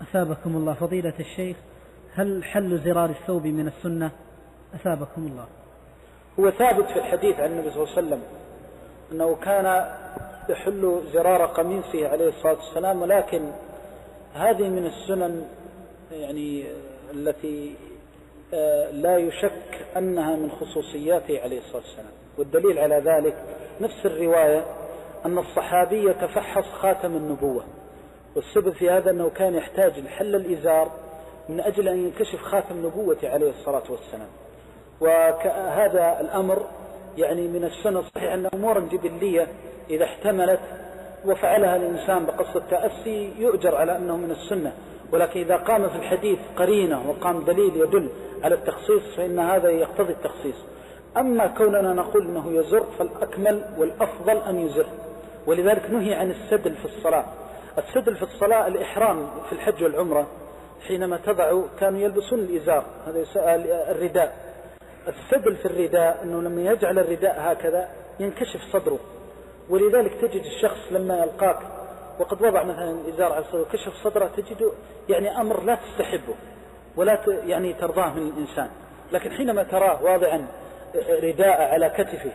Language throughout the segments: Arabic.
أثابكم الله فضيلة الشيخ، هل حل زرار الثوب من السنة؟ أثابكم الله. هو ثابت في الحديث عن النبي صلى الله عليه وسلم أنه كان يحل زرار قميصه عليه الصلاة والسلام، ولكن هذه من السنن يعني التي لا يشك أنها من خصوصياته عليه الصلاة والسلام. والدليل على ذلك نفس الرواية أن الصحابي يتفحص خاتم النبوة، والسبب في هذا أنه كان يحتاج لحل الإزار من أجل أن ينكشف خاتم نبوته عليه الصلاة والسلام. وهذا الأمر يعني من السنة الصحيح أن أمورا جبلية إذا احتملت وفعلها الإنسان بقصد التأسي يؤجر على أنه من السنة، ولكن إذا قام في الحديث قرينة وقام دليل يدل على التخصيص فإن هذا يقتضي التخصيص. أما كوننا نقول أنه يزر فالأكمل والأفضل أن يزر، ولذلك نهي عن السدل في الصلاة. السدل في الصلاة الإحرام في الحج والعمرة حينما تضع كانوا يلبسون الإزار، هذا يسأل الرداء. السدل في الرداء أنه لما يجعل الرداء هكذا ينكشف صدره، ولذلك تجد الشخص لما يلقاك وقد وضع مثلا الإزار على صدره وكشف صدره تجده يعني أمر لا تستحبه ولا يعني ترضاه من الإنسان. لكن حينما تراه واضعا رداء على كتفه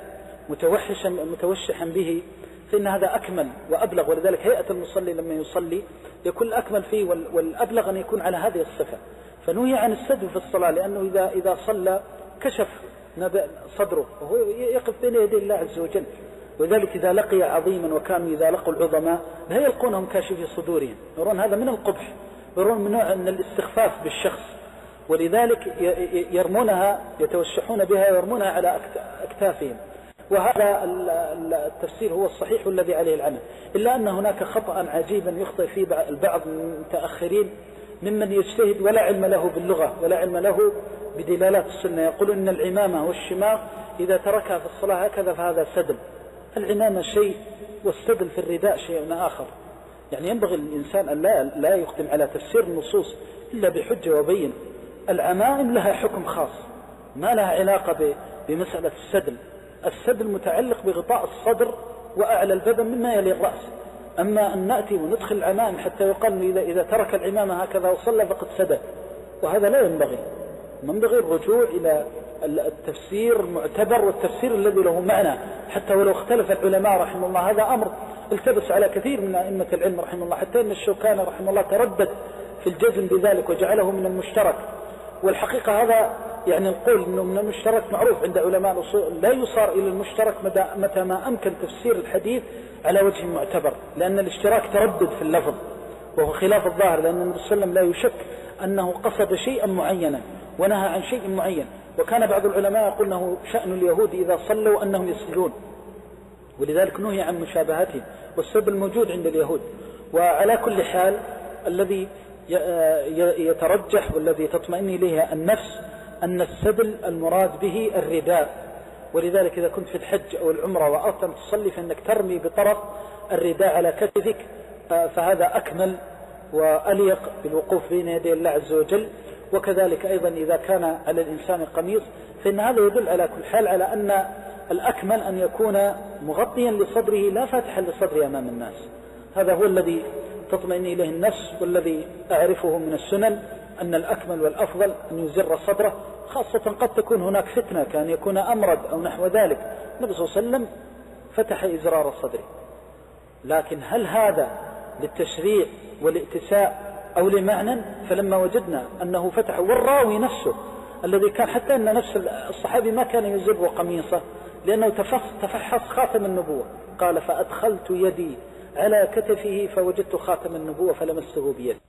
متوشحا به فإن هذا أكمل وأبلغ، ولذلك هيئة المصلي لما يصلي يكون الأكمل فيه والأبلغ أن يكون على هذه الصفة. فنهي عن السدل في الصلاة لأنه إذا صلى كشف صدره وهو يقف بين يدي الله عز وجل. وذلك إذا لقي عظيما وكانوا إذا لقوا العظماء لا يلقونهم كاشفي صدورهم، يرون هذا من القبح، يرون من نوع من الاستخفاف بالشخص، ولذلك يرمونها يتوشحون بها ويرمونها على أكتافهم. وهذا التفسير هو الصحيح الذي عليه العمل، إلا أن هناك خطأ عجيبا يخطئ فيه البعض من المتأخرين ممن يجتهد ولا علم له باللغة ولا علم له بدلالات السنة، يقول إن العمامة والشماغ إذا تركها في الصلاة هكذا فهذا سدل. العمامة شيء والسدل في الرداء شيء آخر. يعني ينبغي الإنسان أن لا يقدم على تفسير النصوص إلا بحجة وبين. العمائم لها حكم خاص ما لها علاقة بمسألة السدل. السدل متعلق بغطاء الصدر وأعلى البدن مما يلي الرأس. أما أن نأتي وندخل العمائم حتى يقال إذا ترك العمامة هكذا وصلى فقد سدل، وهذا لا ينبغي. ينبغي الرجوع إلى التفسير المعتبر والتفسير الذي له معنى، حتى ولو اختلف العلماء رحمه الله. هذا أمر التبس على كثير من أئمة العلم رحمه الله، حتى أن الشوكاني رحمه الله تردد في الجزم بذلك وجعله من المشترك. والحقيقة هذا يعني القول أنه من المشترك معروف عند علماء الأصول، لا يصار إلى المشترك متى ما أمكن تفسير الحديث على وجه معتبر، لأن الاشتراك تردد في اللفظ وهو خلاف الظاهر، لأن النبي صلى الله عليه وسلم لا يشك أنه قصد شيئا معينا ونهى عن شيء معين. وكان بعض العلماء يقول أنه شأن اليهود إذا صلوا أنهم يسجدون، ولذلك نهي عن مشابهتهم، والسبب الموجود عند اليهود. وعلى كل حال الذي يترجح والذي تطمئن إليه النفس أن السدل المراد به الرداء، ولذلك إذا كنت في الحج أو العمرة وأردت أن تصلي فإنك ترمي بطرف الرداء على كتفك، فهذا أكمل وأليق بالوقوف بين يدي الله عز وجل. وكذلك أيضا إذا كان على الإنسان قميص فإن هذا يدل على كل حال على أن الأكمل أن يكون مغطيا لصدره لا فاتحا لصدره أمام الناس. هذا هو الذي تطمئن إليه النفس، والذي أعرفه من السنن أن الأكمل والأفضل أن يزر صدره، خاصة قد تكون هناك فتنة كان يكون أمرد أو نحو ذلك. النبي صلى الله عليه وسلم فتح إزرار صدره، لكن هل هذا للتشريع والائتساء أو لمعنى؟ فلما وجدنا أنه فتح، والراوي نفسه الذي كان حتى أن نفس الصحابي ما كان يزر قميصه لأنه تفحص خاتم النبوة، قال فأدخلت يدي على كتفه فوجدت خاتم النبوة فلمسته بيدي.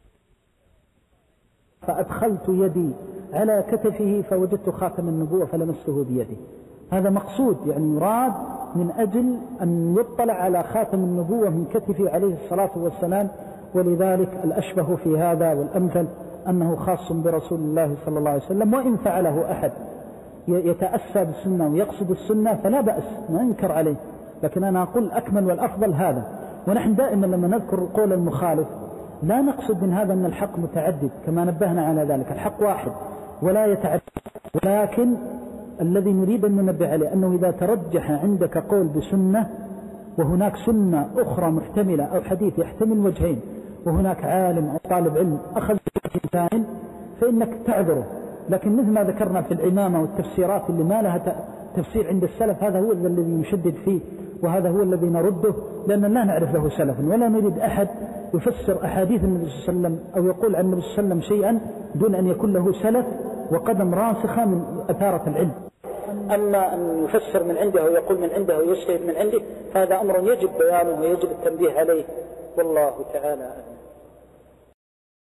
فأدخلت يدي على كتفه فوجدت خاتم النبوة فلمسته بيدي. هذا مقصود، يعني يراد من أجل أن يطلع على خاتم النبوة من كتفه عليه الصلاة والسلام. ولذلك الأشبه في هذا والأمثل أنه خاص برسول الله صلى الله عليه وسلم، وإن فعله أحد يتأسى بالسنة ويقصد السنة فلا بأس، ما ينكر عليه. لكن أنا أقول الأكمل والأفضل هذا. ونحن دائما لما نذكر القول المخالف لا نقصد من هذا أن الحق متعدد، كما نبهنا على ذلك، الحق واحد ولا يتعدد. ولكن الذي نريد أن ننبه عليه أنه إذا ترجح عندك قول بسنة وهناك سنة أخرى محتملة أو حديث يحتمل وجهين، وهناك عالم أو طالب علم أخذ إنسان فإنك تعذره. لكن مثل ما ذكرنا في العمامة والتفسيرات اللي ما لها تفسير عند السلف، هذا هو الذي نشدد فيه، وهذا هو الذي نرده، لأننا لا نعرف له سلف، ولا نريد أحد يفسر أحاديث النبي صلى الله عليه وسلم أو يقول عن النبي صلى الله عليه وسلم شيئا دون أن يكون له سلف وقدم راسخة من أثارة العلم. أما أن يفسر من عنده ويقول من عنده ويجتهد من عنده، هذا أمر يجب بيانه ويجب التنبيه عليه، والله تعالى أعلم.